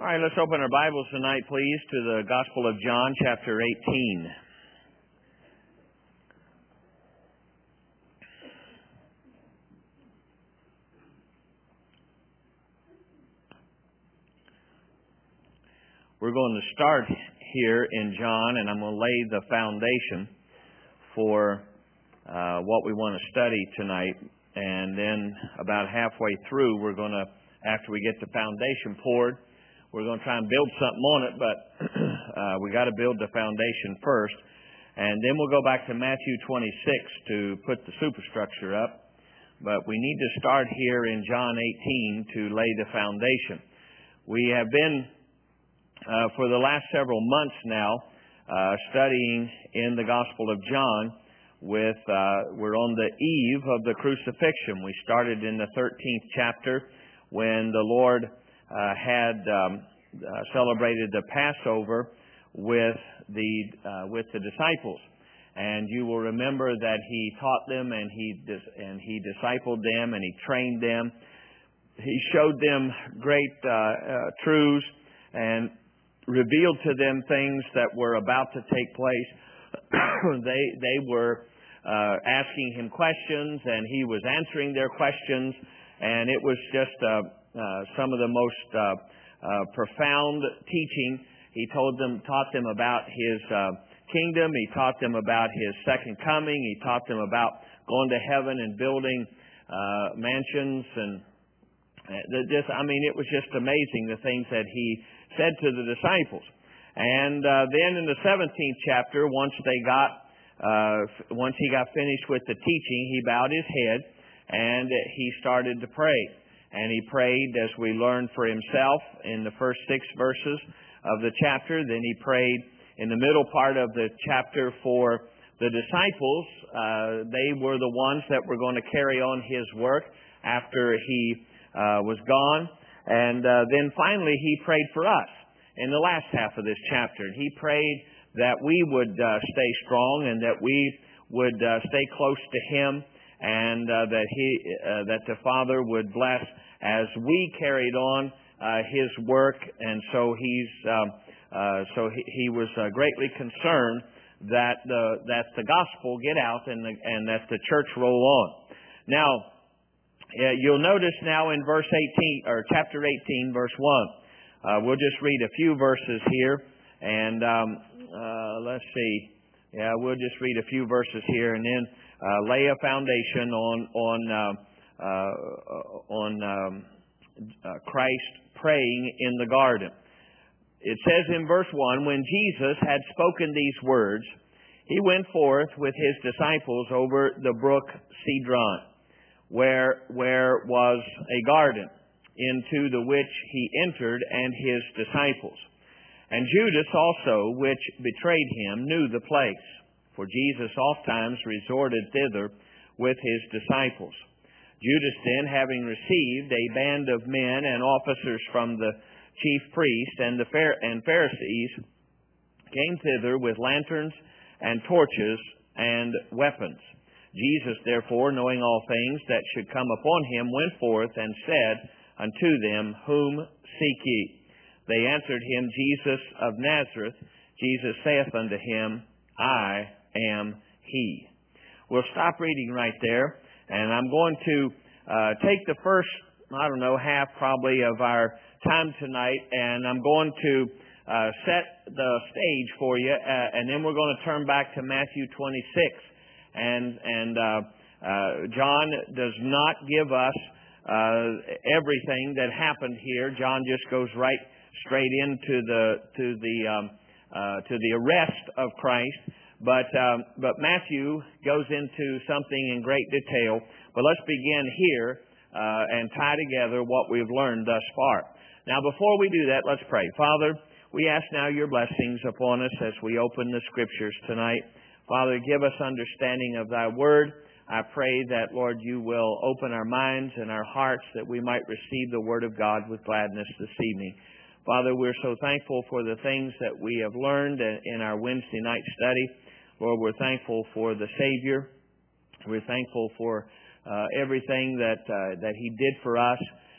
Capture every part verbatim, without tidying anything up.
All right, let's open our Bibles tonight, please, to the Gospel of John, chapter eighteen. We're going to start here in John, and I'm going to lay the foundation for uh, what we want to study tonight. And then about halfway through, we're going to, after we get the foundation poured, we're going to try and build something on it, but uh, we got to build the foundation first. And then we'll go back to Matthew twenty-six to put the superstructure up. But we need to start here in John eighteen to lay the foundation. We have been, uh, for the last several months now, uh, studying in the Gospel of John with, uh, we're on the eve of the crucifixion. We started in the thirteenth chapter when the Lord Uh, had um, uh, celebrated the Passover with the uh, with the disciples, and you will remember that He taught them and He dis- and He discipled them and He trained them. He showed them great uh, uh, truths and revealed to them things that were about to take place. they they were uh, asking Him questions, and He was answering their questions, and it was just Uh, Uh, some of the most uh, uh, profound teaching. He told them, taught them about His uh, kingdom. He taught them about His second coming. He taught them about going to heaven and building uh, mansions. And uh, just, I mean, it was just amazing the things that He said to the disciples. And uh, then in the seventeenth chapter, once they got, uh, once He got finished with the teaching, He bowed His head and He started to pray. And He prayed, as we learned, for Himself in the first six verses of the chapter. Then He prayed in the middle part of the chapter for the disciples. Uh, they were the ones that were going to carry on His work after He uh, was gone. And uh, then finally He prayed for us in the last half of this chapter. He prayed that we would uh, stay strong and that we would uh, stay close to Him, and uh, that He, uh, that the Father would bless as we carried on uh, His work. And so He's, um, uh, so he, he was uh, greatly concerned that the that the gospel get out and the, and that the church roll on. Now, uh, you'll notice now in verse eighteen or chapter eighteen, verse one. Uh, we'll just read a few verses here, and um, uh, let's see. Yeah, we'll just read a few verses here, and then Uh, lay a foundation on on uh, uh, on um, uh, Christ praying in the garden. It says in verse one, when Jesus had spoken these words, He went forth with His disciples over the brook Cedron, where where was a garden, into the which He entered and His disciples. And Judas also, which betrayed Him, knew the place, for Jesus ofttimes resorted thither with His disciples. Judas then, having received a band of men and officers from the chief priests and the and Pharisees, came thither with lanterns and torches and weapons. Jesus, therefore, knowing all things that should come upon Him, went forth and said unto them, Whom seek ye? They answered Him, Jesus of Nazareth. Jesus saith unto him, I am He. We'll stop reading right there, and I'm going to uh, take the first, I don't know, half probably of our time tonight, and I'm going to uh, set the stage for you, uh, and then we're going to turn back to Matthew twenty-six. And, and uh, uh, John does not give us uh, everything that happened here. John just goes right straight into the to the um, uh, to the arrest of Christ. But um, but Matthew goes into something in great detail. But let's begin here uh, and tie together what we've learned thus far. Now, before we do that, let's pray. Father, we ask now Your blessings upon us as we open the Scriptures tonight. Father, give us understanding of Thy Word. I pray that, Lord, You will open our minds and our hearts that we might receive the Word of God with gladness this evening. Father, we're so thankful for the things that we have learned in our Wednesday night study. Lord, we're thankful for the Savior. We're thankful for uh, everything that uh, that He did for us.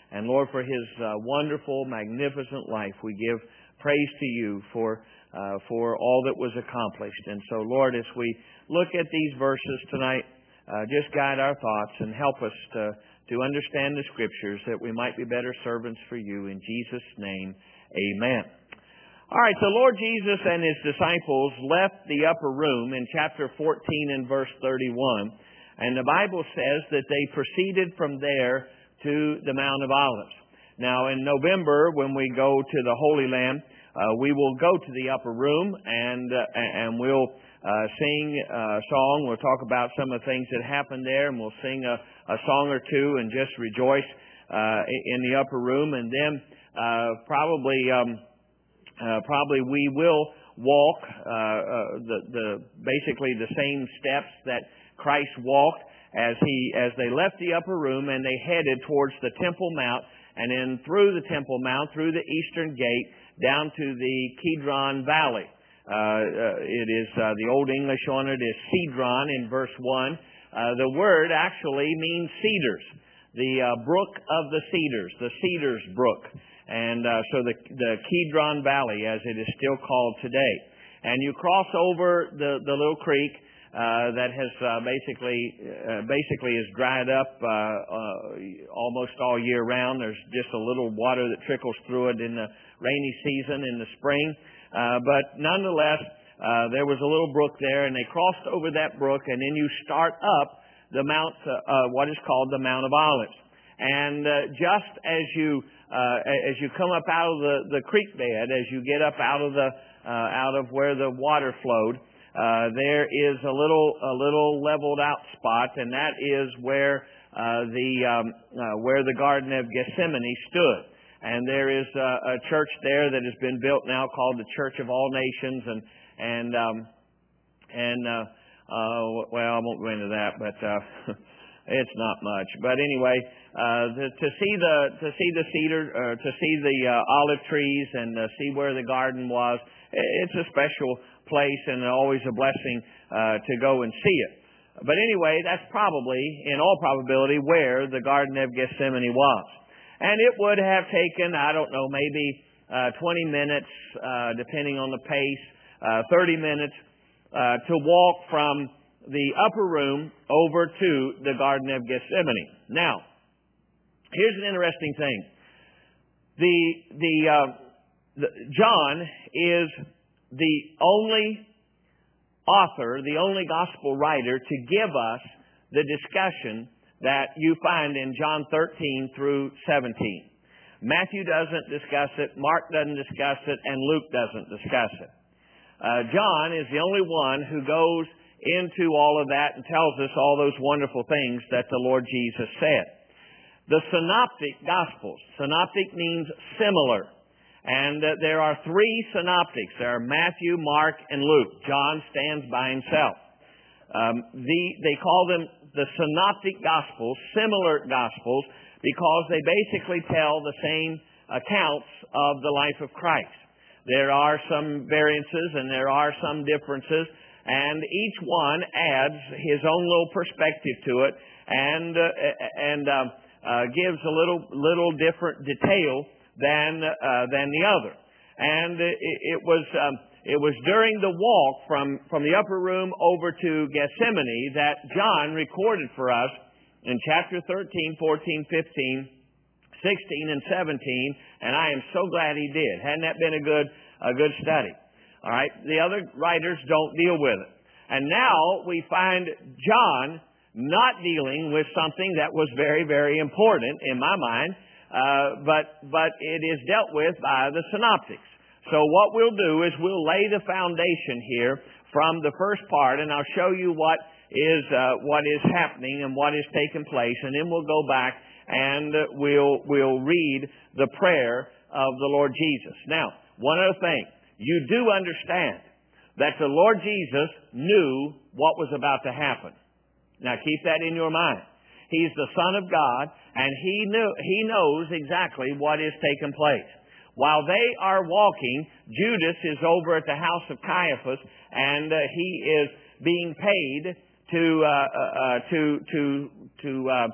And Lord, for his uh, wonderful, magnificent life, we give praise to you for uh, for all that was accomplished. And so, Lord, as we look at these verses tonight, uh, just guide our thoughts and help us to, to understand the Scriptures that we might be better servants for you. In Jesus' name, amen. All right, so Lord Jesus and his disciples left the upper room in chapter fourteen and verse thirty-one. And the Bible says that they proceeded from there to the Mount of Olives. Now, in November, when we go to the Holy Land, uh, we will go to the upper room and uh, and we'll uh, sing a song. We'll talk about some of the things that happened there, and we'll sing a, a song or two and just rejoice uh, in the upper room. And then uh, probably um, uh, probably we will walk uh, uh, the the basically the same steps that Christ walked as he as they left the upper room and they headed towards the Temple Mount, and then through the Temple Mount, through the eastern gate, down to the Kidron Valley. Uh, uh, it is uh, the Old English on it is Cedron in verse one. Uh, the word actually means cedars, the uh, brook of the cedars, the Cedars Brook, and uh, so the the Kidron Valley, as it is still called today. And you cross over the the little creek. Uh, that has uh, basically uh, basically is dried up uh, uh, almost all year round. There's just a little water that trickles through it in the rainy season in the spring. Uh, but nonetheless, uh, there was a little brook there, and they crossed over that brook, and then you start up the Mount, uh, uh, what is called the Mount of Olives. And uh, just as you uh, as you come up out of the, the creek bed, as you get up out of the uh, out of where the water flowed. Uh, there is a little a little leveled out spot, and that is where uh, the um, uh, where the Garden of Gethsemane stood. And there is a, a church there that has been built now called the Church of All Nations, and and um, and uh, uh, well, I won't go into that, but uh, it's not much. But anyway, uh, the, to see the to see the cedar, uh, to see the uh, olive trees, and uh, see where the garden was, it's a special place and always a blessing uh, to go and see it. But anyway, that's probably, in all probability, where the Garden of Gethsemane was. And it would have taken, I don't know, maybe uh, twenty minutes, uh, depending on the pace, uh, thirty minutes, uh, to walk from the upper room over to the Garden of Gethsemane. Now, here's an interesting thing. The, the, uh, the John is the only author, the only gospel writer to give us the discussion that you find in John thirteen through seventeen. Matthew doesn't discuss it, Mark doesn't discuss it, and Luke doesn't discuss it. Uh, John is the only one who goes into all of that and tells us all those wonderful things that the Lord Jesus said. The synoptic gospels, synoptic means similar. And uh, there are three synoptics. There are Matthew, Mark, and Luke. John stands by himself. Um, the, they call them the synoptic gospels, similar gospels, because they basically tell the same accounts of the life of Christ. There are some variances and there are some differences, and each one adds his own little perspective to it and uh, and uh, uh, gives a little little different detail than uh, than the other. And it, it was um, it was during the walk from from the upper room over to Gethsemane that John recorded for us in chapter thirteen, fourteen, fifteen, sixteen, and seventeen. And I am so glad he did. Hadn't that been a good a good study? All right. The other writers don't deal with it. And now we find John not dealing with something that was very, very important in my mind. Uh, but but it is dealt with by the synoptics. So what we'll do is we'll lay the foundation here from the first part, and I'll show you what is uh, what is happening and what is taking place, and then we'll go back and uh, we'll we'll read the prayer of the Lord Jesus. Now, one other thing, you do understand that the Lord Jesus knew what was about to happen. Now, keep that in your mind. He's the Son of God, and He knew, He knows exactly what is taking place. While they are walking, Judas is over at the house of Caiaphas, and uh, he is being paid to uh, uh, to to to uh,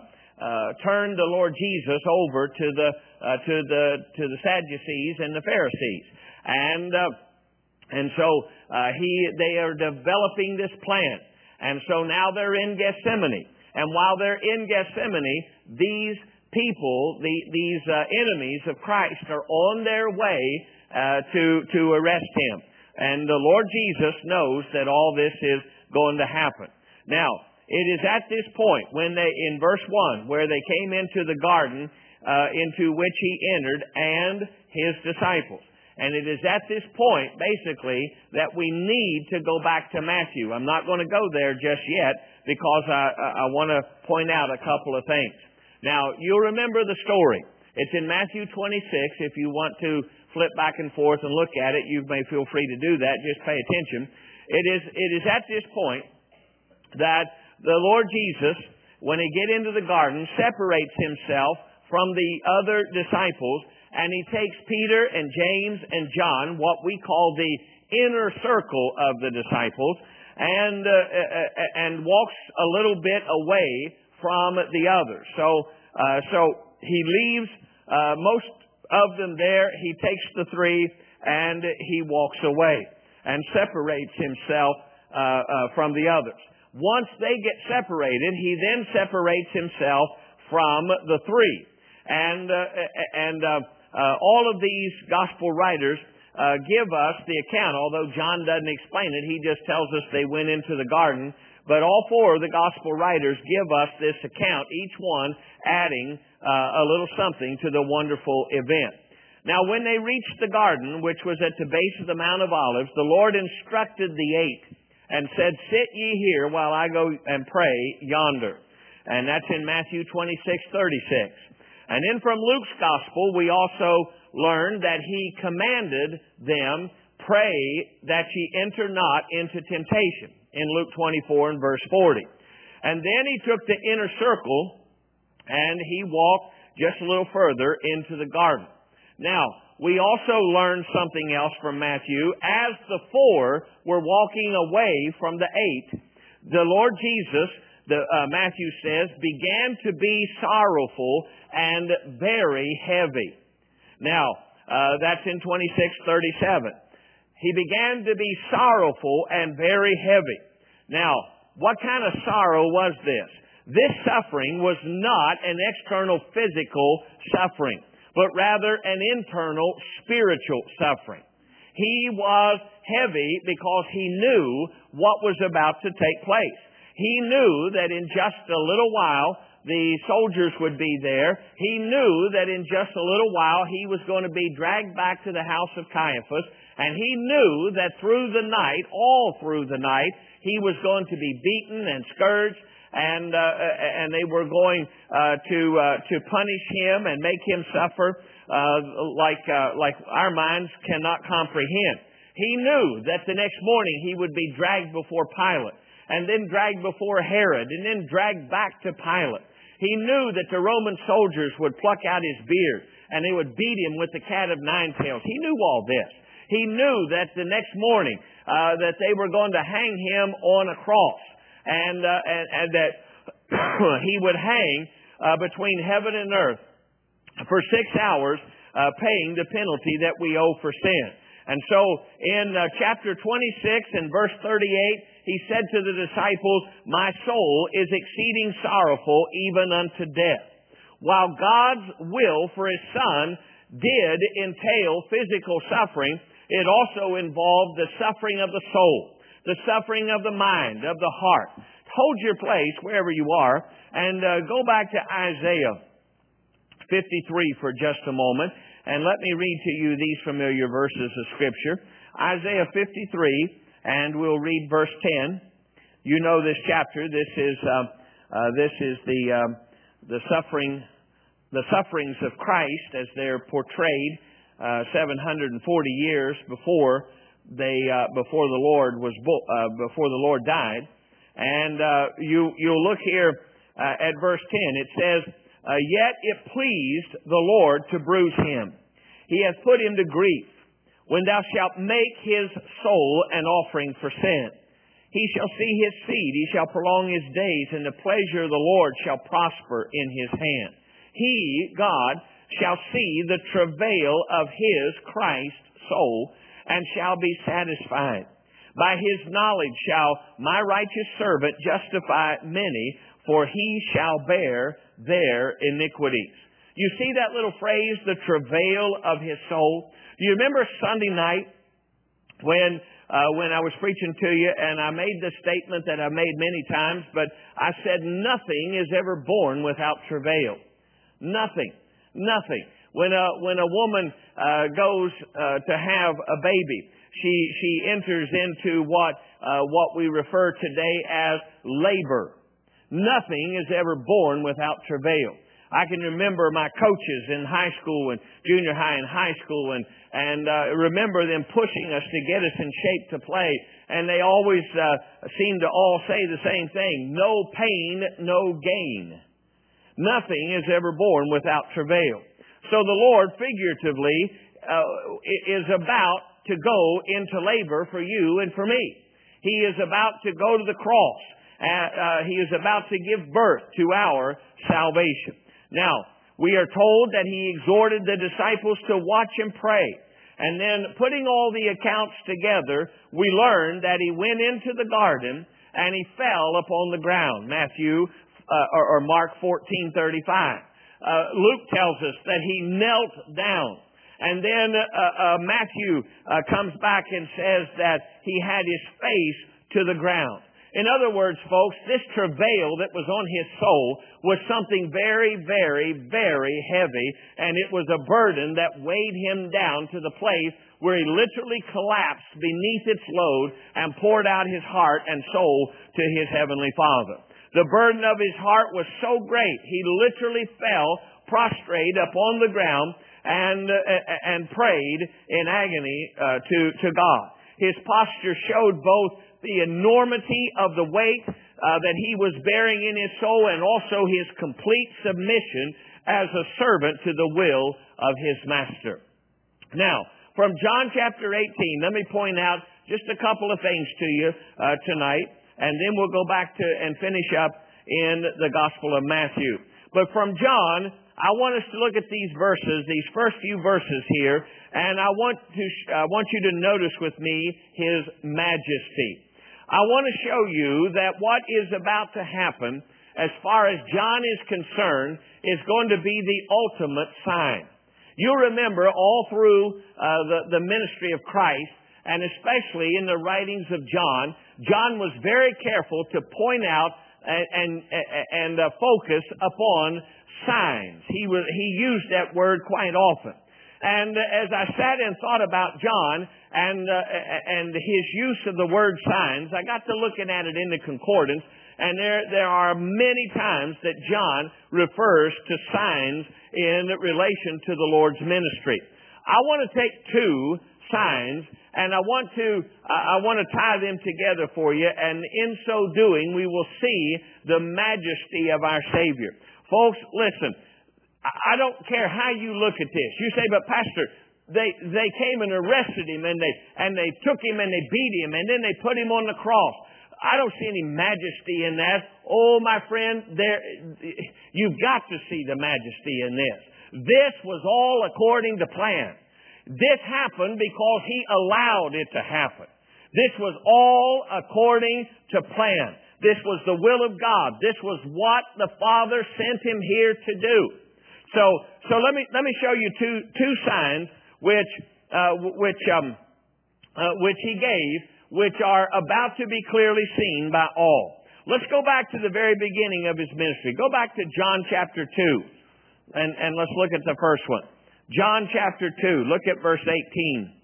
uh, turned the Lord Jesus over to the uh, to the to the Sadducees and the Pharisees, and uh, and so uh, he they are developing this plan, and so now they're in Gethsemane, and while they're in Gethsemane, these people, the, these uh, enemies of Christ, are on their way uh, to to arrest him, and the Lord Jesus knows that all this is going to happen. Now, it is at this point when they, in verse one, where they came into the garden uh, into which he entered and his disciples. And it is at this point, basically, that we need to go back to Matthew. I'm not going to go there just yet because I, I want to point out a couple of things. Now, you'll remember the story. It's in Matthew twenty-six. If you want to flip back and forth and look at it, you may feel free to do that. Just pay attention. It is, it is at this point that the Lord Jesus, when he get into the garden, separates himself from the other disciples, and he takes Peter and James and John, what we call the inner circle of the disciples, and uh, and walks a little bit away from the others. So uh, so he leaves uh, most of them there. He takes the three and he walks away and separates himself uh, uh, from the others. Once they get separated, he then separates himself from the three. And uh, and uh, uh, all of these gospel writers uh, give us the account, although John doesn't explain it. He just tells us they went into the garden. But all four of the gospel writers give us this account, each one adding uh, a little something to the wonderful event. Now, when they reached the garden, which was at the base of the Mount of Olives, the Lord instructed the eight and said, "Sit ye here while I go and pray yonder." And that's in Matthew twenty-six thirty-six. And then from Luke's Gospel, we also learn that he commanded them, "Pray that ye enter not into temptation," in Luke twenty-four and verse forty. And then he took the inner circle and he walked just a little further into the garden. Now, we also learn something else from Matthew. As the four were walking away from the eight, the Lord Jesus, the, uh, Matthew says, began to be sorrowful and very heavy. Now, uh, that's in twenty-six thirty-seven. He began to be sorrowful and very heavy. Now, what kind of sorrow was this? This suffering was not an external physical suffering, but rather an internal spiritual suffering. He was heavy because he knew what was about to take place. He knew that in just a little while the soldiers would be there. He knew that in just a little while he was going to be dragged back to the house of Caiaphas. And he knew that through the night, all through the night, he was going to be beaten and scourged. And uh, and they were going uh, to uh, to punish him and make him suffer uh, like uh, like our minds cannot comprehend. He knew that the next morning he would be dragged before Pilate, and then dragged before Herod, and then dragged back to Pilate. He knew that the Roman soldiers would pluck out his beard, and they would beat him with the cat of nine tails. He knew all this. He knew that the next morning uh, that they were going to hang him on a cross. And, uh, and, and that he would hang uh, between heaven and earth for six hours, uh, paying the penalty that we owe for sin. And so in uh, chapter twenty-six and verse thirty-eight, he said to the disciples, "My soul is exceeding sorrowful, even unto death." While God's will for His Son did entail physical suffering, it also involved the suffering of the soul, the suffering of the mind, of the heart. Hold your place wherever you are and uh, go back to Isaiah fifty-three for just a moment, and let me read to you these familiar verses of Scripture. Isaiah fifty-three, and we'll read verse ten. You know this chapter. This is uh, uh, this is the uh, the suffering the sufferings of Christ as they're portrayed uh, seven hundred forty years before they uh, before the Lord was uh, before the Lord died. And uh, you you'll look here uh, at verse ten. It says, uh, "Yet it pleased the Lord to bruise him; He hath put him to grief. When thou shalt make his soul an offering for sin, He shall see his seed, he shall prolong his days, and the pleasure of the Lord shall prosper in his hand. He, God, shall see the travail of his, Christ, soul, and shall be satisfied. By his knowledge shall my righteous servant justify many, for he shall bear their iniquities. You see that little phrase, the travail of his soul? Do you remember Sunday night when uh, when I was preaching to you and I made the statement that I've made many times, but I said nothing is ever born without travail. Nothing. Nothing. When a, when a woman uh, goes uh, to have a baby, she, she enters into what, uh, what we refer today as labor. Nothing is ever born without travail. I can remember my coaches in high school and junior high and high school and, and uh, remember them pushing us to get us in shape to play. And they always uh, seem to all say the same thing. No pain, no gain. Nothing is ever born without travail. So the Lord, figuratively, uh, is about to go into labor for you and for me. He is about to go to the cross. Uh, uh, he is about to give birth to our salvation. Now, we are told that He exhorted the disciples to watch and pray. And then putting all the accounts together, we learn that He went into the garden and He fell upon the ground. Matthew uh, or, or Mark fourteen thirty-five. Uh, Luke tells us that He knelt down. And then uh, uh, Matthew uh, comes back and says that He had His face to the ground. In other words, folks, this travail that was on His soul was something very, very, very heavy, and it was a burden that weighed Him down to the place where He literally collapsed beneath its load and poured out His heart and soul to His Heavenly Father. The burden of His heart was so great, He literally fell prostrate upon the ground and uh, and prayed in agony uh, to, to God. His posture showed both the enormity of the weight uh, that He was bearing in His soul and also His complete submission as a servant to the will of His Master. Now, from John chapter eighteen, let me point out just a couple of things to you uh, tonight, and then we'll go back to and finish up in the Gospel of Matthew. But from John, I want us to look at these verses, these first few verses here, and I want to I want you to notice with me His majesty. I want to show you that what is about to happen, as far as John is concerned, is going to be the ultimate sign. You'll remember all through uh, the, the ministry of Christ, and especially in the writings of John, John was very careful to point out and, and, and uh, focus upon signs. He, was, he used that word quite often. And as I sat and thought about John and uh, and his use of the word signs, I got to looking at it in the concordance, and there there are many times that John refers to signs in relation to the Lord's ministry. I want to take two signs, and I want to uh, I want to tie them together for you, and in so doing, we will see the majesty of our Savior. Folks, listen. I don't care how you look at this. You say, but Pastor, they they came and arrested Him and they and they took Him and they beat Him and then they put Him on the cross. I don't see any majesty in that. Oh, my friend, there you've got to see the majesty in this. This was all according to plan. This happened because He allowed it to happen. This was all according to plan. This was the will of God. This was what the Father sent Him here to do. So, so let me let me show you two two signs which uh, which um uh, which He gave, which are about to be clearly seen by all. Let's go back to the very beginning of His ministry. Go back to John chapter two, and and let's look at the first one. John chapter two. Look at verse eighteen.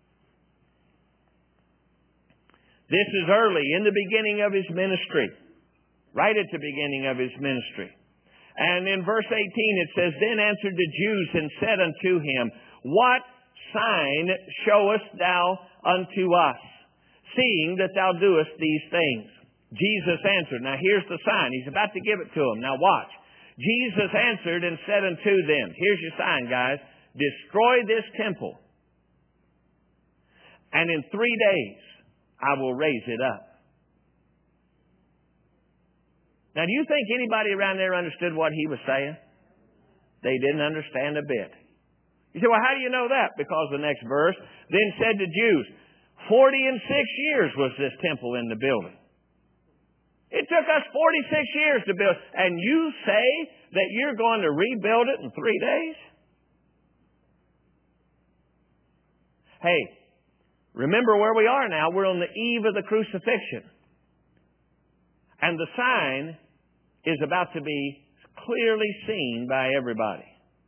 This is early in the beginning of His ministry, right at the beginning of His ministry. And in verse eighteen it says, Then answered the Jews and said unto Him, What sign showest thou unto us, seeing that thou doest these things? Jesus answered. Now here's the sign. He's about to give it to them. Now watch. Jesus answered and said unto them, here's your sign, guys. Destroy this temple, and in three days I will raise it up. Now, do you think anybody around there understood what he was saying? They didn't understand a bit. You say, well, how do you know that? Because the next verse, then said to Jews, forty and six years was this temple in the building. It took us forty-six years to build. And you say that you're going to rebuild it in three days? Hey, remember where we are now. We're on the eve of the crucifixion. And the sign is about to be clearly seen by everybody.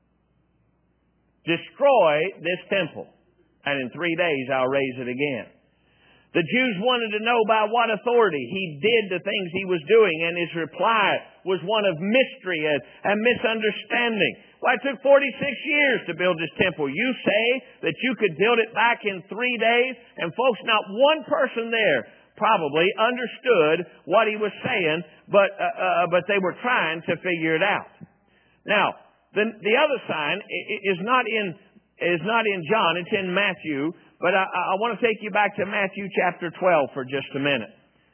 Destroy this temple, and in three days I'll raise it again. The Jews wanted to know by what authority he did the things he was doing, and his reply was one of mystery and, and misunderstanding. Well, it took forty-six years to build this temple. You say that you could build it back in three days, and folks, not one person there probably understood what he was saying, but uh, uh, but they were trying to figure it out. Now, the the other sign is not in is not in John; it's in Matthew. But I, I want to take you back to Matthew chapter twelve for just a minute.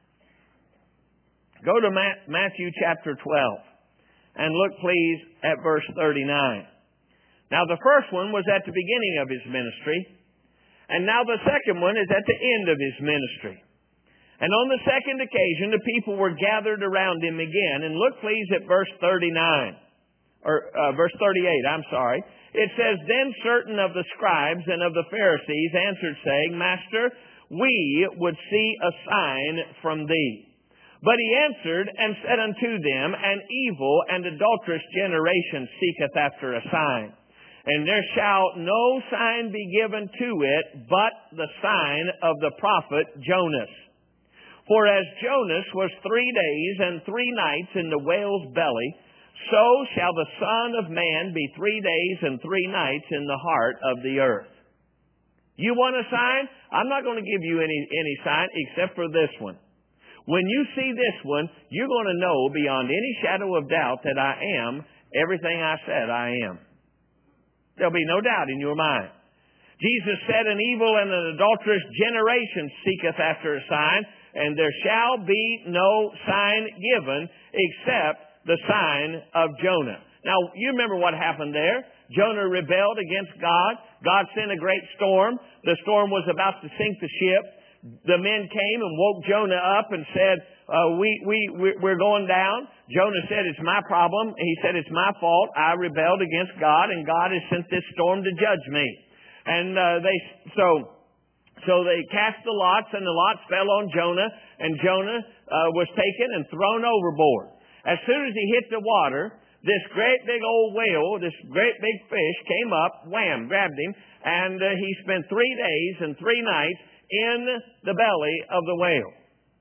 Go to Matthew chapter twelve and look, please, at verse thirty-nine. Now, the first one was at the beginning of his ministry, and now the second one is at the end of his ministry. And on the second occasion, the people were gathered around him again. And look, please, at verse thirty-nine. Or uh, verse thirty-eight, I'm sorry. It says, then certain of the scribes and of the Pharisees answered, saying, Master, we would see a sign from thee. But he answered and said unto them, an evil and adulterous generation seeketh after a sign. And there shall no sign be given to it, but the sign of the prophet Jonas. For as Jonas was three days and three nights in the whale's belly, so shall the Son of Man be three days and three nights in the heart of the earth. You want a sign? I'm not going to give you any, any sign except for this one. When you see this one, you're going to know beyond any shadow of doubt that I am everything I said I am. There'll be no doubt in your mind. Jesus said, an evil and an adulterous generation seeketh after a sign, and there shall be no sign given except the sign of Jonah. Now, you remember what happened there. Jonah rebelled against God. God sent a great storm. The storm was about to sink the ship. The men came and woke Jonah up and said, uh, we, we, we're going down. Jonah said, it's my problem. He said, it's my fault. I rebelled against God, and God has sent this storm to judge me. And uh, they so so they cast the lots, and the lots fell on Jonah, and Jonah uh, was taken and thrown overboard. As soon as he hit the water, this great big old whale, this great big fish came up, wham, grabbed him, and uh, he spent three days and three nights in the belly of the whale.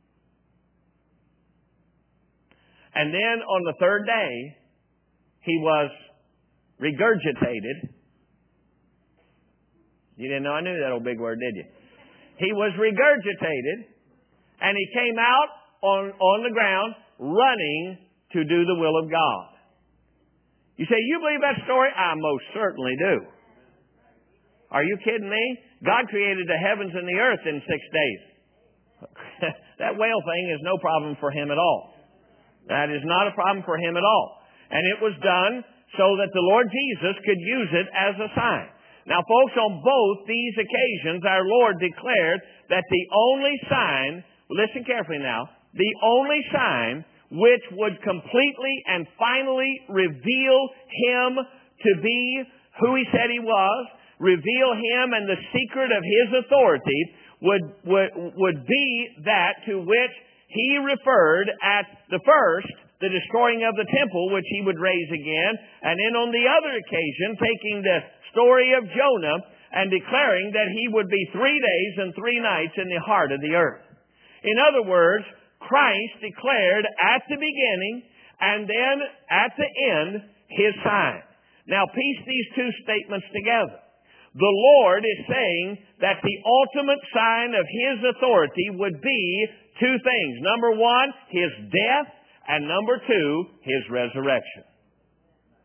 And then on the third day, he was regurgitated. You didn't know I knew that old big word, did you? He was regurgitated, and he came out on, on the ground running to do the will of God. You say, you believe that story? I most certainly do. Are you kidding me? God created the heavens and the earth in six days. That whale thing is no problem for him at all. That is not a problem for him at all. And it was done so that the Lord Jesus could use it as a sign. Now, folks, on both these occasions, our Lord declared that the only sign, listen carefully now, the only sign which would completely and finally reveal Him to be who He said He was, reveal Him and the secret of His authority, would, would, would be that to which He referred at the first, the destroying of the temple, which He would raise again, and then on the other occasion, taking the story of Jonah and declaring that he would be three days and three nights in the heart of the earth. In other words, Christ declared at the beginning and then at the end His sign. Now piece these two statements together. The Lord is saying that the ultimate sign of His authority would be two things. Number one, His death, and number two, His resurrection.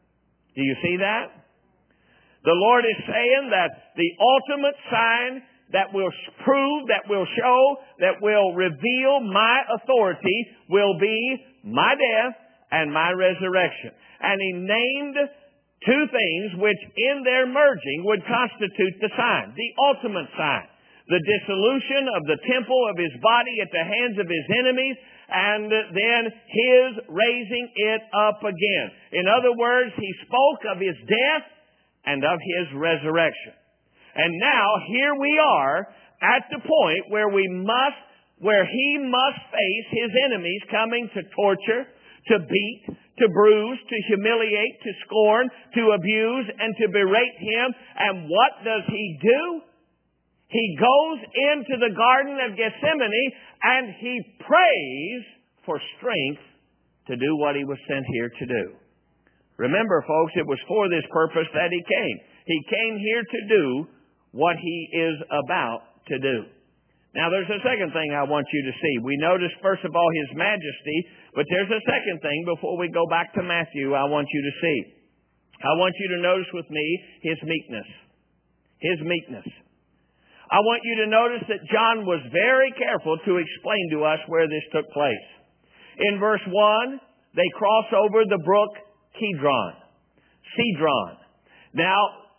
Do you see that? The Lord is saying that the ultimate sign that will prove, that will show, that will reveal my authority will be my death and my resurrection. And he named two things which in their merging would constitute the sign, the ultimate sign. The dissolution of the temple of his body at the hands of his enemies, and then his raising it up again. In other words, he spoke of his death and of his resurrection. And now here we are at the point where we must, where he must face his enemies coming to torture, to beat, to bruise, to humiliate, to scorn, to abuse, and to berate him. And what does he do? He goes into the Garden of Gethsemane and he prays for strength to do what he was sent here to do. Remember, folks, it was for this purpose that he came. He came here to do what he is about to do. Now, there's a second thing I want you to see. We noticed, first of all, his majesty, but there's a second thing before we go back to Matthew I want you to see. I want you to notice with me his meekness. His meekness. I want you to notice that John was very careful to explain to us where this took place. In verse one, they cross over the brook Kidron. Cedron. Now,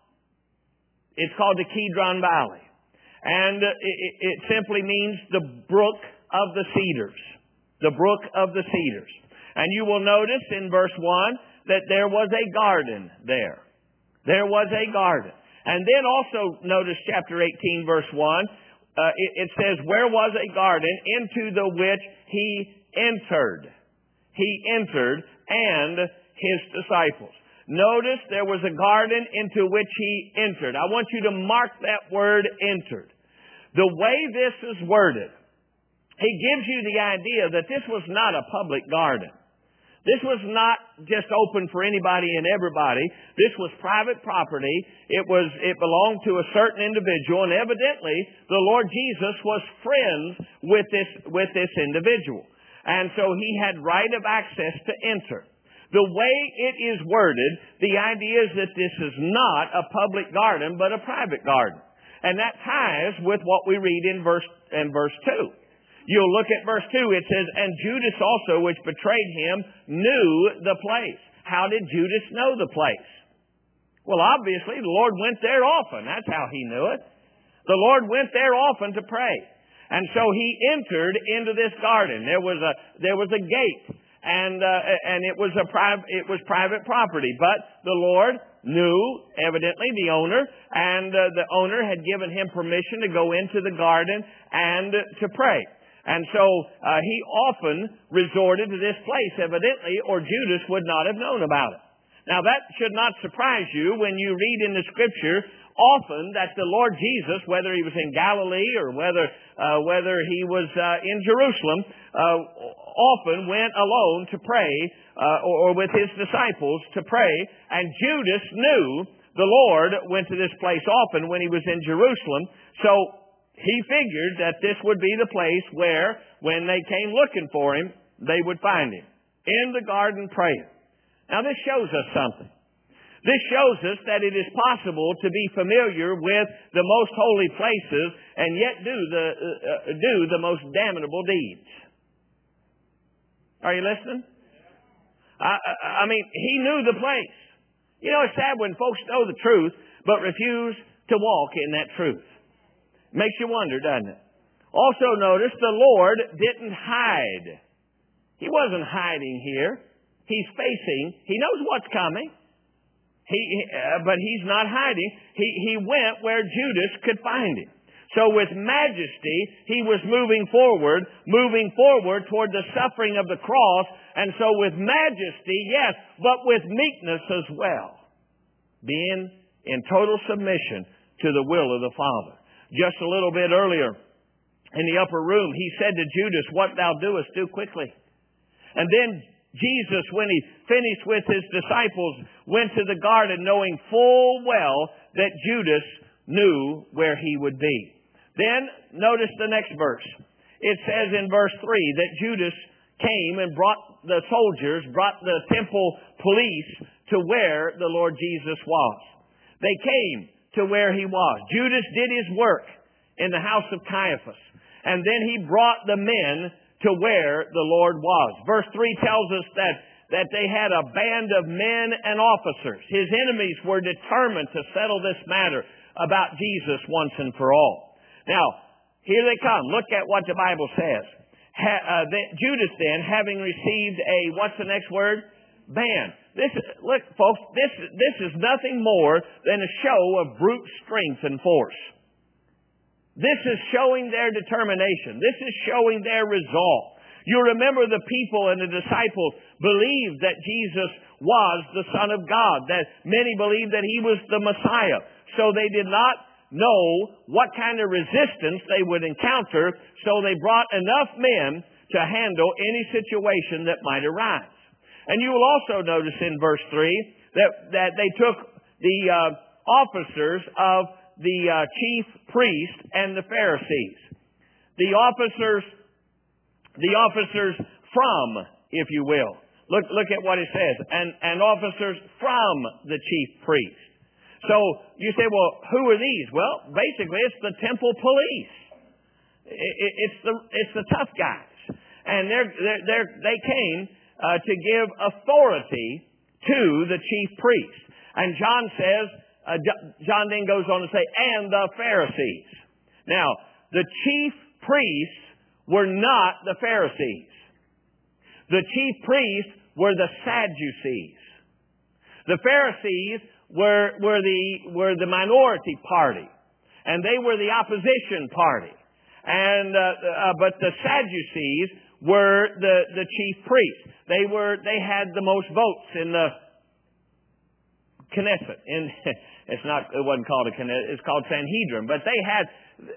it's called the Kidron Valley. And it, it simply means the brook of the cedars. The brook of the cedars. And you will notice in verse one that there was a garden there. There was a garden. And then also notice chapter eighteen verse one. Uh, it, it says, where was a garden into the which he entered. He entered and his disciples. Notice there was a garden into which he entered. I want you to mark that word entered. The way this is worded, he gives you the idea that this was not a public garden. This was not just open for anybody and everybody. This was private property. It was, it belonged to a certain individual, and evidently the Lord Jesus was friends with this, with this individual. And so he had right of access to enter. The way it is worded, the idea is that this is not a public garden, but a private garden. And that ties with what we read in verse, in verse two. You'll look at verse two. It says, and Judas also, which betrayed him, knew the place. How did Judas know the place? Well, obviously, the Lord went there often. That's how he knew it. The Lord went there often to pray. And so he entered into this garden. There was a, there was a gate. And, uh, and it was a private, it was private property. But the Lord knew, evidently, the owner. And uh, the owner had given him permission to go into the garden and to pray. And so uh, he often resorted to this place, evidently, or Judas would not have known about it. Now, that should not surprise you when you read in the Scripture often that the Lord Jesus, whether he was in Galilee or whether uh, whether he was uh, in Jerusalem, uh, often went alone to pray uh, or, or with his disciples to pray. And Judas knew the Lord went to this place often when he was in Jerusalem. So he figured that this would be the place where, when they came looking for him, they would find him. In the garden praying. Now this shows us something. This shows us that it is possible to be familiar with the most holy places and yet do the, uh, do the most damnable deeds. Are you listening? I, I, I mean, he knew the place. You know, it's sad when folks know the truth but refuse to walk in that truth. Makes you wonder, doesn't it? Also notice the Lord didn't hide. He wasn't hiding here. He's facing. He knows what's coming. He, uh, but he's not hiding. He, he went where Judas could find him. So with majesty, he was moving forward, moving forward toward the suffering of the cross. And so with majesty, yes, but with meekness as well. Being in total submission to the will of the Father. Just a little bit earlier, in the upper room, he said to Judas, what thou doest, do quickly. And then Jesus, when he finished with his disciples, went to the garden knowing full well that Judas knew where he would be. Then, notice the next verse. It says in verse three that Judas came and brought the soldiers, brought the temple police to where the Lord Jesus was. They came to where he was. Judas did his work. in the house of Caiaphas. And then he brought the men to where the Lord was. Verse three tells us that, that they had a band of men and officers. His enemies were determined to settle this matter about Jesus once and for all. Now, here they come. Look at what the Bible says. Ha, uh, the, Judas then, having received a, what's the next word? Band. This, look, folks, this, this is nothing more than a show of brute strength and force. This is showing their determination. This is showing their resolve. You remember the people and the disciples believed that Jesus was the Son of God, that many believed that He was the Messiah. So they did not know what kind of resistance they would encounter, so they brought enough men to handle any situation that might arise. And you will also notice in verse three that, that they took the uh, officers of the uh, chief priest and the Pharisees. The officers, the officers from, if you will. Look, look at what it says. And, and officers from the chief priest. So you say, well, who are these? Well, basically it's the temple police. It, it, it's the, it's the tough guys. And they're, they're, they're, they came uh, to give authority to the chief priest. And John says, Uh, John then goes on to say, and the Pharisees. Now, the chief priests were not the Pharisees. The chief priests were the Sadducees. The Pharisees were, were, the, were the minority party. And they were the opposition party. And, uh, uh, but the Sadducees were the, the chief priests. They were, they had the most votes in the Knesset. In, it's not, it wasn't called a Knesset, it's called Sanhedrin. But they had,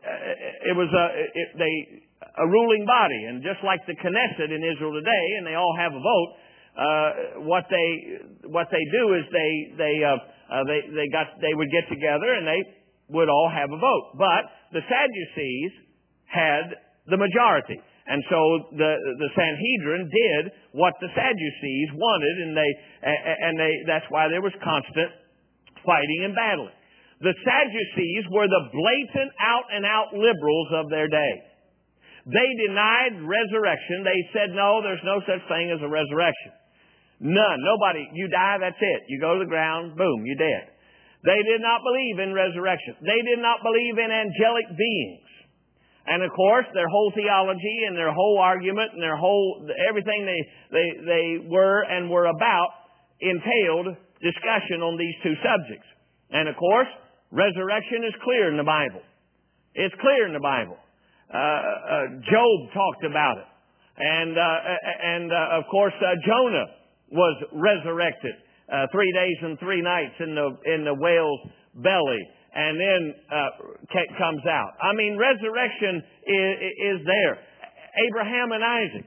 it was a, it, they, a ruling body. And just like the Knesset in Israel today, and they all have a vote, uh, what they, what they do is they, they, uh, uh, they, they got, they would get together and they would all have a vote. But the Sadducees had the majority. And so the the Sanhedrin did what the Sadducees wanted, and they and they that's why there was constant fighting and battling. The Sadducees were the blatant out and out liberals of their day. They denied resurrection. They said, no, there's no such thing as a resurrection. None. Nobody. You die, that's it. You go to the ground, boom, you're dead. They did not believe in resurrection. They did not believe in angelic beings. And of course, their whole theology and their whole argument and their whole, everything they, they, they were and were about entailed discussion on these two subjects. And of course, resurrection is clear in the Bible. It's clear in the Bible. Uh, uh, Job talked about it. And, uh, and uh, of course, uh, Jonah was resurrected uh, three days and three nights in the, in the whale's belly. And then uh, comes out. I mean, resurrection is, is there. Abraham and Isaac.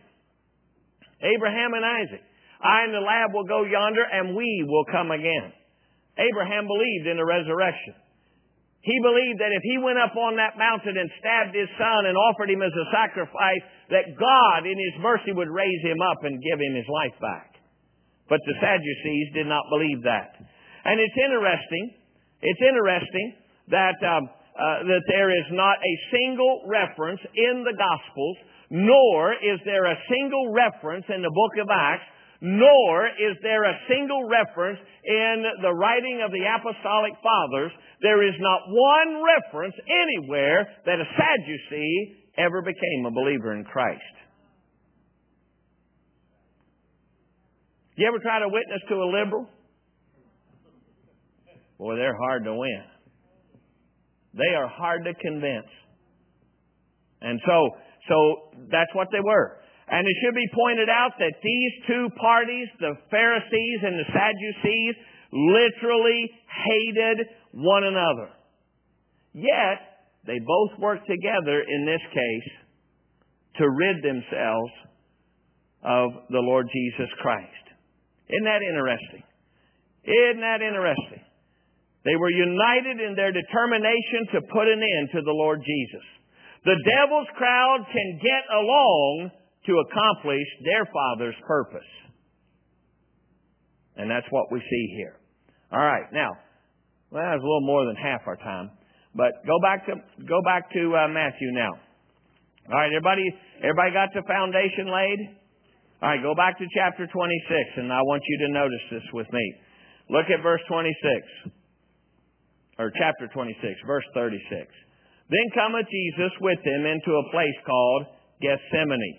Abraham and Isaac. I and the lad will go yonder, and we will come again. Abraham believed in the resurrection. He believed that if he went up on that mountain and stabbed his son and offered him as a sacrifice, that God in His mercy would raise him up and give him his life back. But the Sadducees did not believe that. And it's interesting. It's interesting that um, uh, that there is not a single reference in the Gospels, nor is there a single reference in the book of Acts, nor is there a single reference in the writing of the Apostolic Fathers. There is not one reference anywhere that a Sadducee ever became a believer in Christ. You ever try to witness to a liberal? Boy, they're hard to win. They are hard to convince. And so, so that's what they were. And it should be pointed out that these two parties, the Pharisees and the Sadducees, literally hated one another. Yet, they both worked together in this case to rid themselves of the Lord Jesus Christ. Isn't that interesting? Isn't that interesting? They were united in their determination to put an end to the Lord Jesus. The devil's crowd can get along to accomplish their Father's purpose. And that's what we see here. All right, now, well, that was a little more than half our time. But go back to go back to uh, Matthew now. All right, everybody, everybody got the foundation laid? All right, go back to chapter twenty-six, and I want you to notice this with me. Look at verse twenty-six, or chapter twenty-six, verse thirty-six. Then cometh Jesus with them into a place called Gethsemane,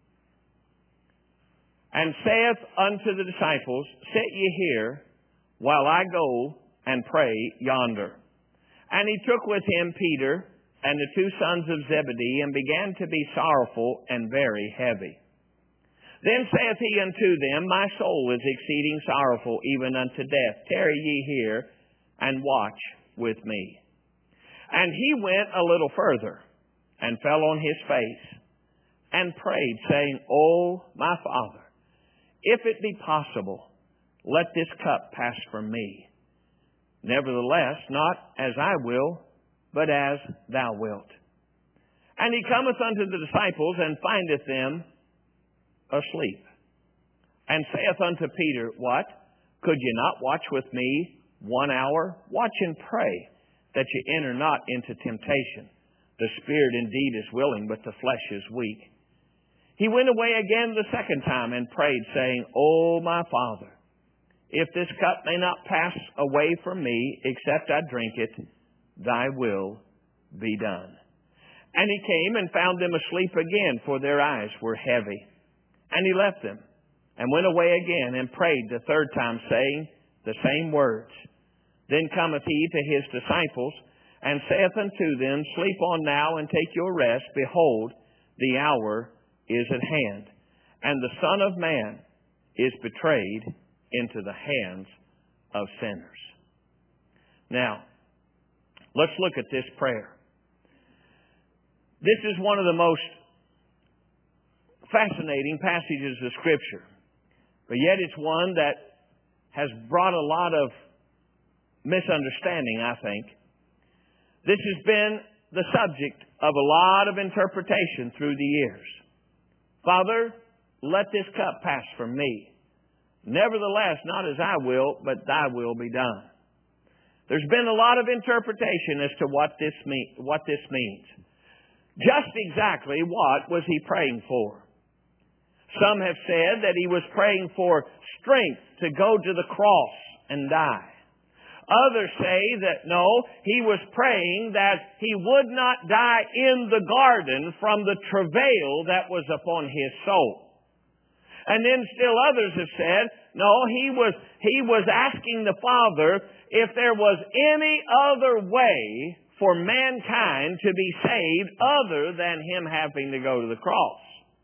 and saith unto the disciples, Sit ye here, while I go and pray yonder. And he took with him Peter and the two sons of Zebedee, and began to be sorrowful and very heavy. Then saith he unto them, My soul is exceeding sorrowful, even unto death. Tarry ye here, and watch with me. And he went a little further, and fell on his face, and prayed, saying, O my Father, if it be possible, let this cup pass from me. Nevertheless, not as I will, but as thou wilt. And he cometh unto the disciples, and findeth them asleep. And saith unto Peter, What? Could ye not watch with me one hour? Watch and pray, that ye enter not into temptation. The spirit indeed is willing, but the flesh is weak. He went away again the second time, and prayed, saying, O my Father, if this cup may not pass away from me, except I drink it, thy will be done. And he came and found them asleep again, for their eyes were heavy. And he left them, and went away again, and prayed the third time, saying the same words. Then cometh he to his disciples, and saith unto them, Sleep on now, and take your rest. Behold, the hour is at hand, and the Son of Man is betrayed into the hands of sinners. Now, let's look at this prayer. This is one of the most fascinating passages of Scripture, but yet it's one that has brought a lot of misunderstanding, I think. This has been the subject of a lot of interpretation through the years. Father, let this cup pass from me. Nevertheless, not as I will, but thy will be done. There's been a lot of interpretation as to what this mean, what this means. Just exactly what was he praying for? Some have said that he was praying for strength to go to the cross and die. Others say that no, he was praying that he would not die in the garden from the travail that was upon his soul. And then still others have said, no, he was, he was asking the Father if there was any other way for mankind to be saved other than him having to go to the cross.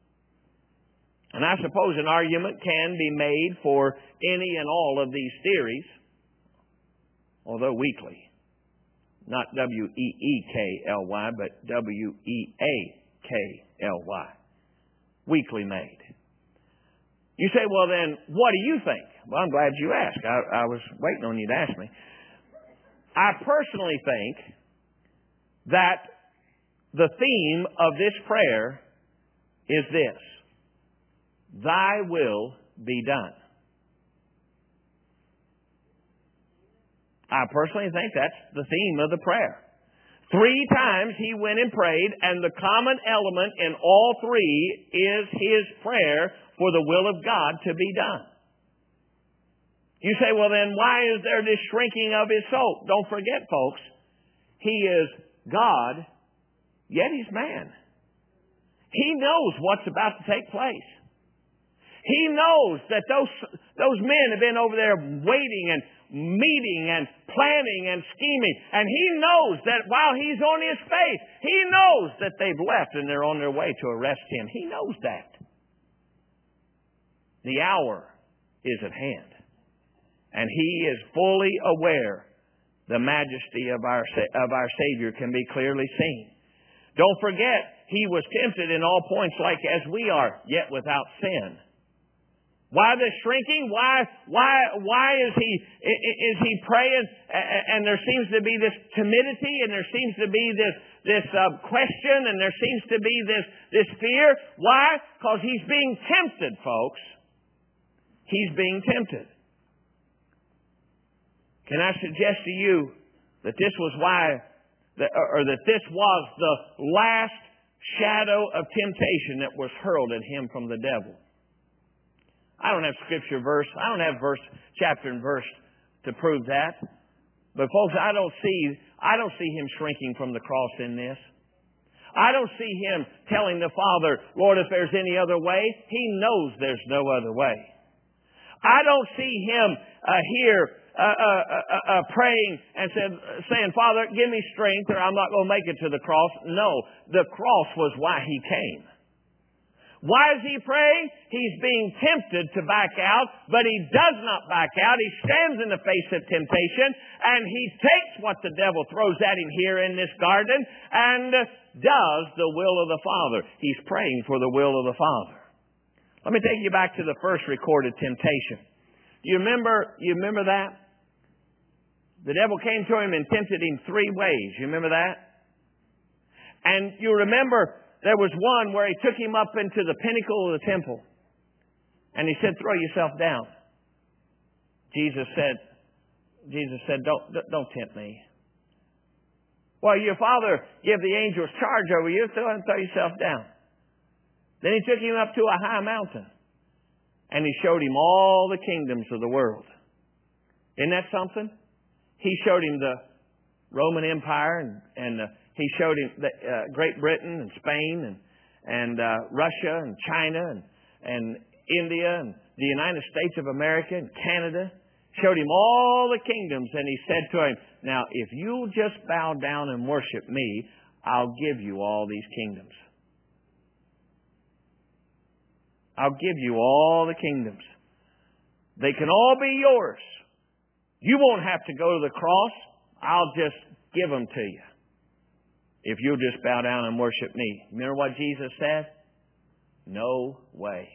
And I suppose an argument can be made for any and all of these theories, although weakly. Not W E E K L Y, but W E A K L Y. Weakly made. You say, well then, what do you think? Well, I'm glad you asked. I, I was waiting on you to ask me. I personally think that the theme of this prayer is this: Thy will be done. I personally think that's the theme of the prayer. Three times he went and prayed, and the common element in all three is his prayer for the will of God to be done. You say, well then, why is there this shrinking of his soul? Don't forget, folks, he is God, yet he's man. He knows what's about to take place. He knows that those, those men have been over there waiting and meeting and planning and scheming. And he knows that while he's on his face, he knows that they've left and they're on their way to arrest him. He knows that. The hour is at hand. And he is fully aware the majesty of our, of our Savior can be clearly seen. Don't forget, he was tempted in all points like as we are, yet without sin. Why the shrinking? Why, why, why is he, is he praying? And there seems to be this timidity, and there seems to be this, this uh, question, and there seems to be this, this fear. Why? Because he's being tempted, folks. He's being tempted. Can I suggest to you that this was why that, or that this was the last shadow of temptation that was hurled at him from the devil. I don't have scripture verse. I don't have verse, chapter and verse to prove that. But folks, I don't see, I don't see him shrinking from the cross in this. I don't see him telling the Father, Lord, if there's any other way. He knows there's no other way. I don't see him uh, here uh, uh, uh, uh, praying and said, saying, Father, give me strength or I'm not going to make it to the cross. No, the cross was why he came. Why is he praying? He's being tempted to back out, but he does not back out. He stands in the face of temptation, and he takes what the devil throws at him here in this garden and does the will of the Father. He's praying for the will of the Father. Let me take you back to the first recorded temptation. Do you remember, you remember that? The devil came to him and tempted him three ways. You remember that? And you remember there was one where he took him up into the pinnacle of the temple. And he said, throw yourself down. Jesus said, Jesus said, don't, don't tempt me. Well, your Father give the angels charge over you, so throw yourself down. Then he took him up to a high mountain. And he showed him all the kingdoms of the world. Isn't that something? He showed him the Roman Empire and, and uh, he showed him the, uh, Great Britain and Spain and, and uh, Russia and China and, and India and the United States of America and Canada. Showed him all the kingdoms, and he said to him, now if you'll just bow down and worship me, I'll give you all these kingdoms. I'll give you all the kingdoms. They can all be yours. You won't have to go to the cross. I'll just give them to you if you'll just bow down and worship me. Remember what Jesus said? No way.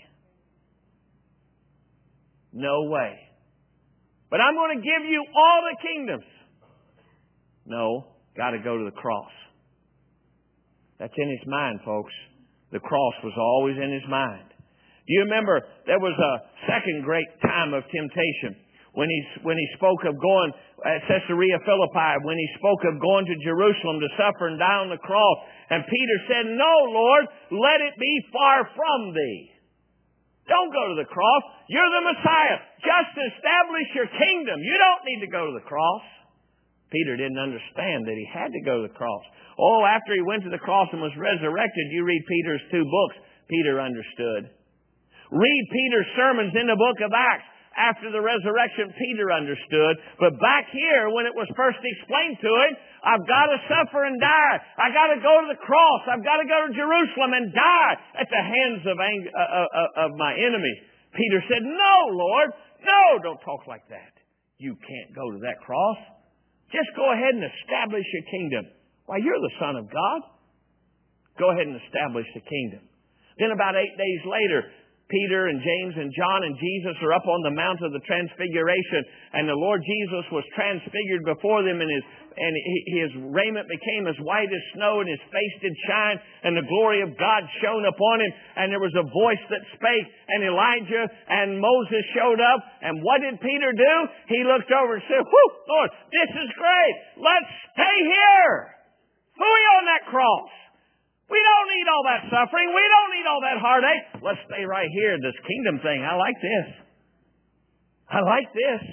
No way. But I'm going to give you all the kingdoms. No, got to go to the cross. That's in his mind, folks. The cross was always in his mind. Do you remember there was a second great time of temptation when he, when he spoke of going at Caesarea Philippi, when he spoke of going to Jerusalem to suffer and die on the cross. And Peter said, no, Lord, let it be far from thee. Don't go to the cross. You're the Messiah. Just establish your kingdom. You don't need to go to the cross. Peter didn't understand that he had to go to the cross. Oh, after he went to the cross and was resurrected, you read Peter's two books, Peter understood. Read Peter's sermons in the book of Acts. After the resurrection, Peter understood. But back here, when it was first explained to him, I've got to suffer and die. I've got to go to the cross. I've got to go to Jerusalem and die at the hands of, ang- uh, uh, of my enemies. Peter said, no, Lord. No, don't talk like that. You can't go to that cross. Just go ahead and establish your kingdom. Why, you're the Son of God. Go ahead and establish the kingdom. Then about eight days later, Peter and James and John and Jesus are up on the Mount of the Transfiguration, and the Lord Jesus was transfigured before them, and his and his raiment became as white as snow, and his face did shine, and the glory of God shone upon him, and there was a voice that spake, and Elijah and Moses showed up, and what did Peter do? He looked over and said, whoo, Lord, this is great. Let's stay here. Hooey on that cross. We don't need all that suffering. We don't need all that heartache. Let's stay right here. This kingdom thing, I like this. I like this.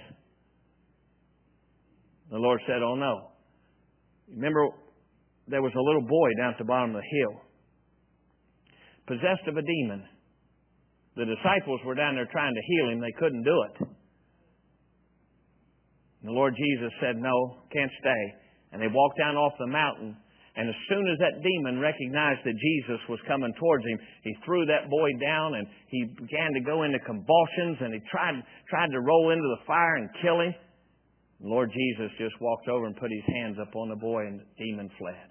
The Lord said, oh no. Remember, there was a little boy down at the bottom of the hill, possessed of a demon. The disciples were down there trying to heal him. They couldn't do it. And the Lord Jesus said, no, can't stay. And they walked down off the mountain. And as soon as that demon recognized that Jesus was coming towards him, he threw that boy down and he began to go into convulsions and he tried, tried to roll into the fire and kill him. The Lord Jesus just walked over and put his hands up on the boy and the demon fled.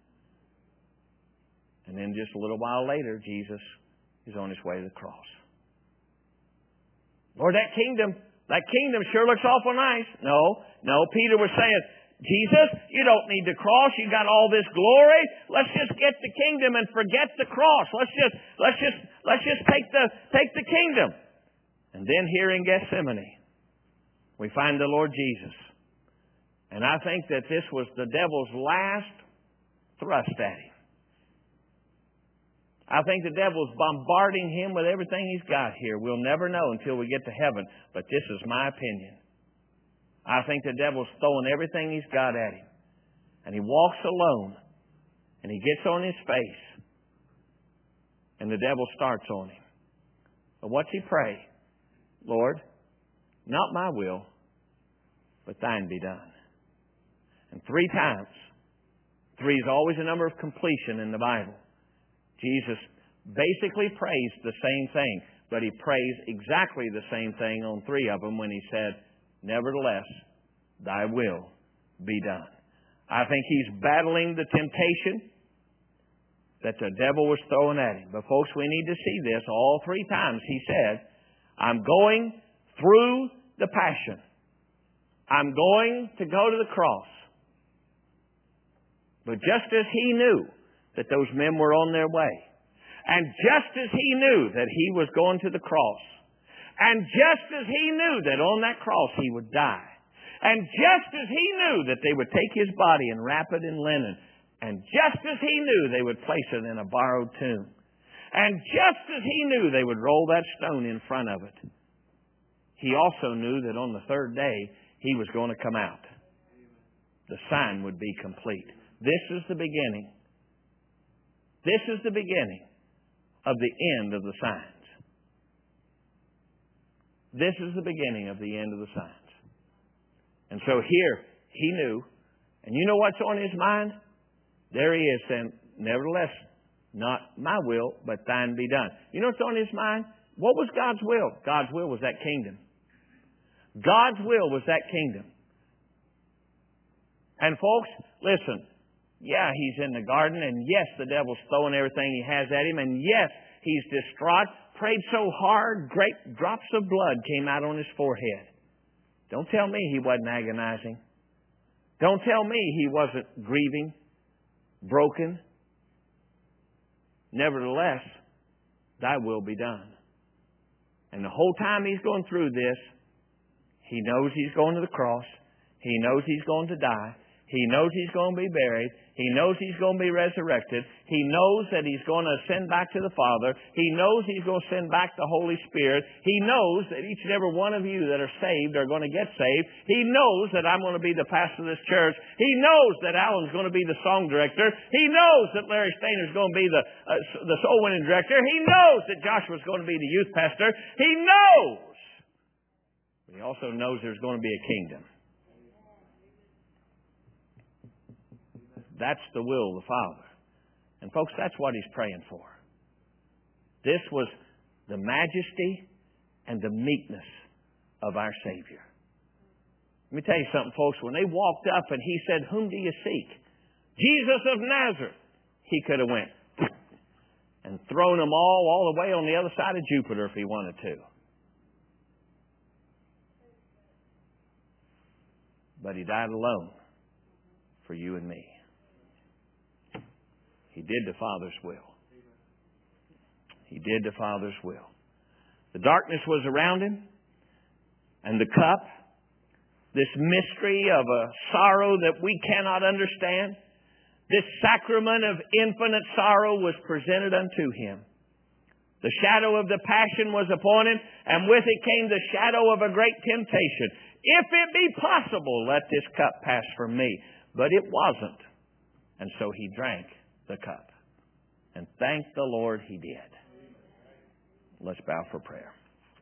And then just a little while later, Jesus is on his way to the cross. Lord, that kingdom, that kingdom sure looks awful nice. No, no, Peter was saying, Jesus, you don't need the cross. You got all this glory. Let's just get the kingdom and forget the cross. Let's just, let's just, let's just take the, take the kingdom. And then here in Gethsemane, we find the Lord Jesus. And I think that this was the devil's last thrust at him. I think the devil's bombarding him with everything he's got here. We'll never know until we get to heaven, but this is my opinion. I think the devil's throwing everything he's got at him. And he walks alone, and he gets on his face, and the devil starts on him. But what's he pray? Lord, not my will, but thine be done. And three times, three is always a number of completion in the Bible. Jesus basically prays the same thing, but he prays exactly the same thing on three of them when he said, nevertheless, thy will be done. I think he's battling the temptation that the devil was throwing at him. But folks, we need to see this. All three times he said, I'm going through the passion. I'm going to go to the cross. But just as he knew that those men were on their way, and just as he knew that he was going to the cross, and just as he knew that on that cross he would die, and just as he knew that they would take his body and wrap it in linen, and just as he knew they would place it in a borrowed tomb, and just as he knew they would roll that stone in front of it, he also knew that on the third day he was going to come out. The sign would be complete. This is the beginning. This is the beginning of the end of the signs. This is the beginning of the end of the signs. And so here, he knew. And you know what's on his mind? There he is saying, nevertheless, not my will, but thine be done. You know what's on his mind? What was God's will? God's will was that kingdom. God's will was that kingdom. And folks, listen. Yeah, he's in the garden, and yes, the devil's throwing everything he has at him, and yes, he's distraught, prayed so hard, great drops of blood came out on his forehead. Don't tell me he wasn't agonizing. Don't tell me he wasn't grieving, broken. Nevertheless, thy will be done. And the whole time he's going through this, he knows he's going to the cross. He knows he's going to die. He knows he's going to be buried. He knows he's going to be resurrected. He knows that he's going to ascend back to the Father. He knows he's going to send back the Holy Spirit. He knows that each and every one of you that are saved are going to get saved. He knows that I'm going to be the pastor of this church. He knows that Alan's going to be the song director. He knows that Larry Stainer's going to be the, uh, the soul winning director. He knows that Joshua's going to be the youth pastor. He knows. But he also knows there's going to be a kingdom. That's the will of the Father. And folks, that's what he's praying for. This was the majesty and the meekness of our Savior. Let me tell you something, folks. When they walked up and he said, whom do you seek? Jesus of Nazareth. He could have went and thrown them all, all the way on the other side of Jupiter if he wanted to. But he died alone for you and me. He did the Father's will. He did the Father's will. The darkness was around him, and the cup, this mystery of a sorrow that we cannot understand, this sacrament of infinite sorrow was presented unto him. The shadow of the passion was upon him, and with it came the shadow of a great temptation. If it be possible, let this cup pass from me. But it wasn't. And so he drank the cup. And thank the Lord he did. Let's bow for prayer.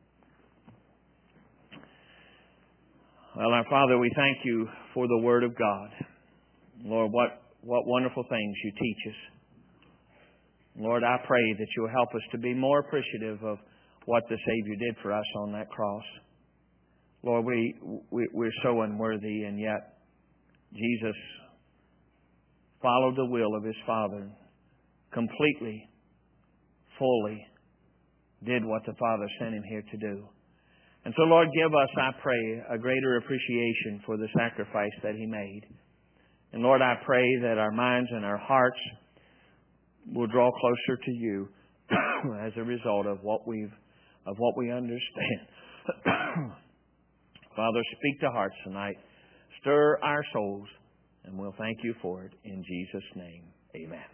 Well, our Father, we thank you for the Word of God. Lord, what, what wonderful things you teach us. Lord, I pray that you'll help us to be more appreciative of what the Savior did for us on that cross. Lord, we, we, we're so unworthy, and yet Jesus followed the will of his Father, completely, fully did what the Father sent him here to do. And so, Lord, give us, I pray, a greater appreciation for the sacrifice that he made. And Lord, I pray that our minds and our hearts will draw closer to you as a result of what we've, of what we understand. Father, speak to hearts tonight. Stir our souls, and we'll thank you for it. In Jesus' name, amen.